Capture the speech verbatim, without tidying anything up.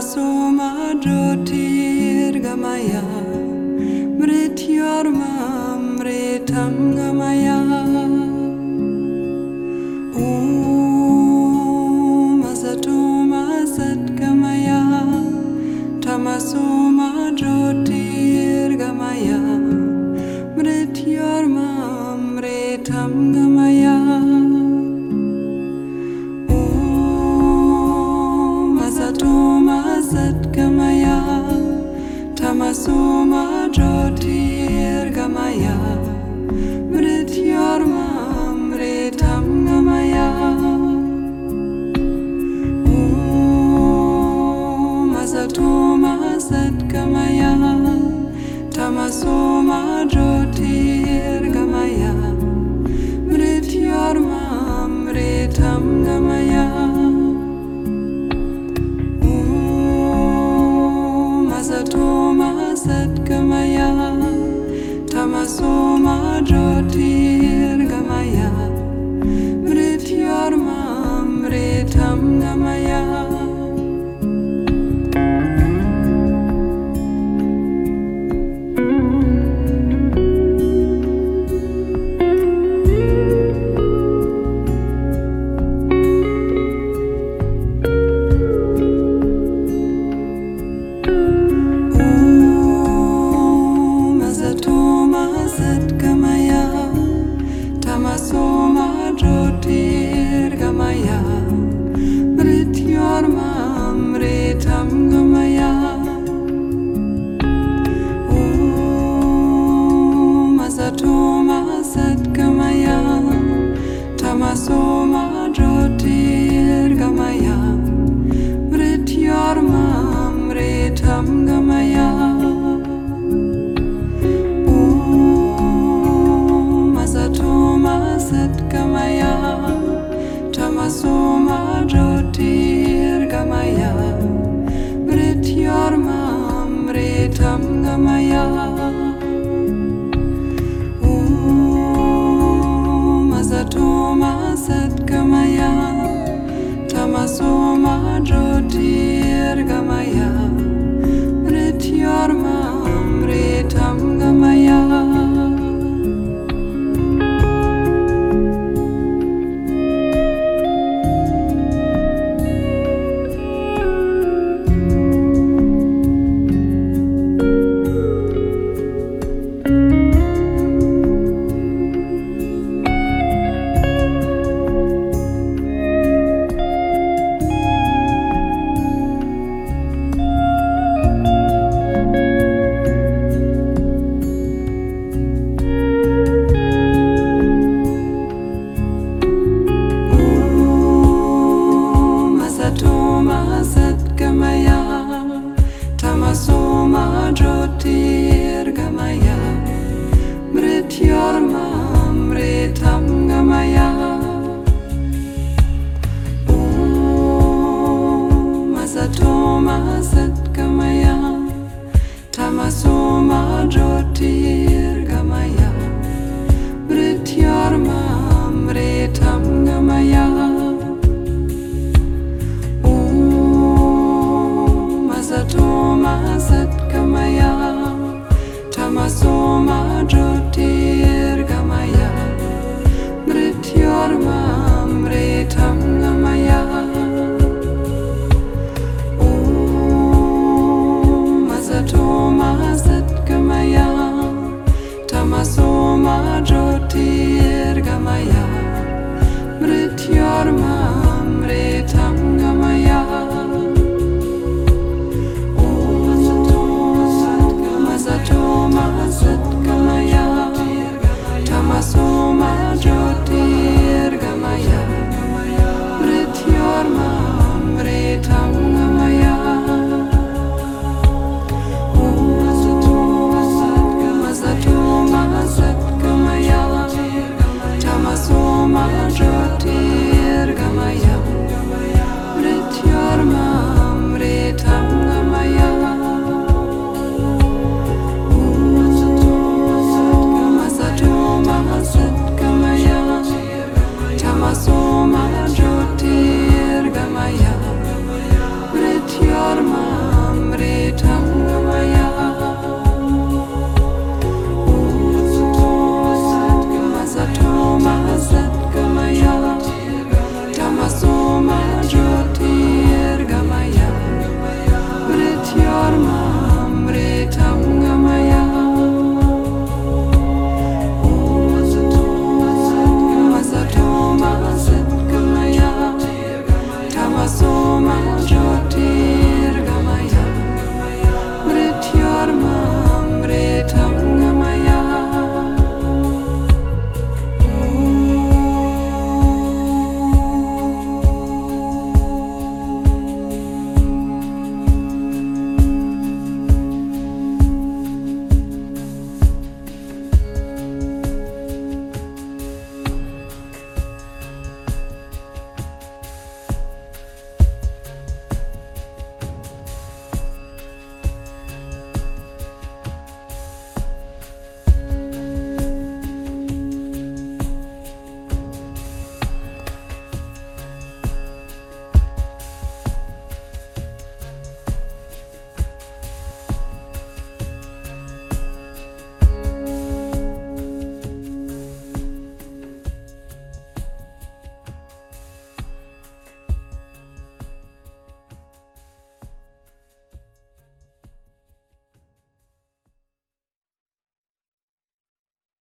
Tamasoma Jyotirgamaya Mrityormam Mritam Gamaya Om Asatoma Satgamaya Tamasoma Jyotirgamaya Mrityormam Mritam Gamaya Satgamaya, Tamasoma Jyotirgamaya, Mrityormam Mritam Gamaya. Om Asatoma Satgamaya, Tamasoma Jyotirgamaya, Mrityormam Mritam Gamaya. Asatoma Satgamaya, Tamasoma Jyotirgamaya, Mrityormam Mritam Gamaya. Tamasoma Jyotirgamaya, Mrityormam Mritam Gamaya. Om Asatoma Satgamaya, Tamasoma Jyotirgamaya, Mrityormam Mritam Gamaya. Satgamaya, Tamasoma Jyotirgamaya, Mrityormam Mritam Gamaya. Om Asatoma Satgamaya, Tamasoma Jyotirgamaya, Mrityormam Mritam Gamaya. Tamasoma Jyotirgamaya, Mrityormam Mritam Gamaya. Om Asatoma Satgamaya, Tamasoma Jyotirgamaya, Mrityormam Mritam Gamaya. Asatoma Satgamaya, Tamasoma Jyotirgamaya.